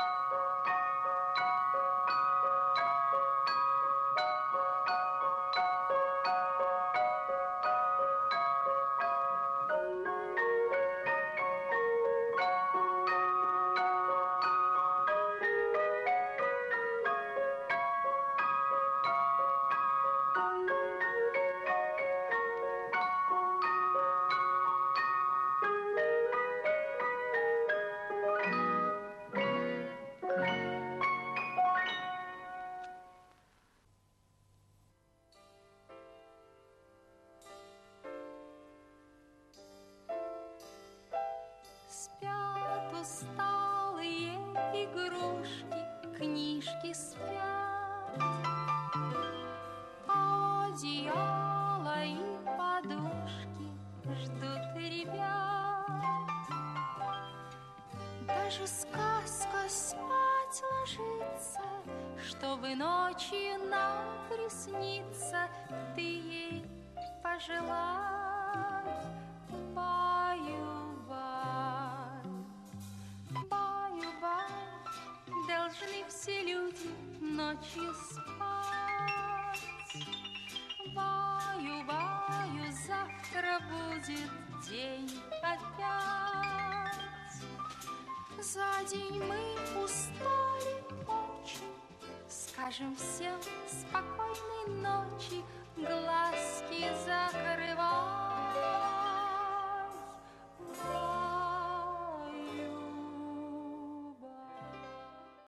Спят усталые игрушки, книжки спят, одеяло и подушки ждут ребят. Даже сказка спать ложится, чтобы ночью нам присниться. Ты ей пожелай, баю-бай, баю-бай. Должны все люди ночью спать. Баю-баю, завтра будет день опять. За день мы устали очень, скажем всем спокойной ночи, глазки закрывай.